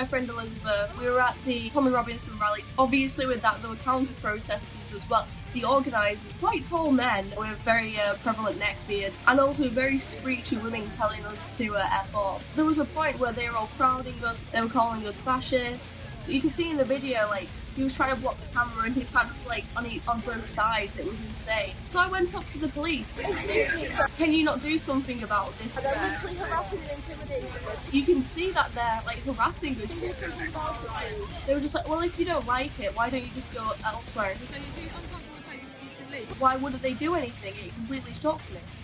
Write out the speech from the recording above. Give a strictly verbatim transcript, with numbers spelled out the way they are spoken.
my friend Elizabeth. We were at the Tommy Robinson rally. Obviously with that there were counter protesters as well. The organisers, quite tall men with very uh, prevalent neck beards, and also very screechy women telling us to uh, F off. There was a point where they were all crowding us, they were calling us fascists. So you can see in the video, like, he was trying to block the camera and he had, like, on, each, on both sides. It was insane. So I went up to the police. Can you not do something about this? They're literally harassing and intimidating us. You can see that they're, like, harassing us. They were just like, well, if you don't like it, why don't you just go elsewhere? Why wouldn't they do anything? It completely shocked me.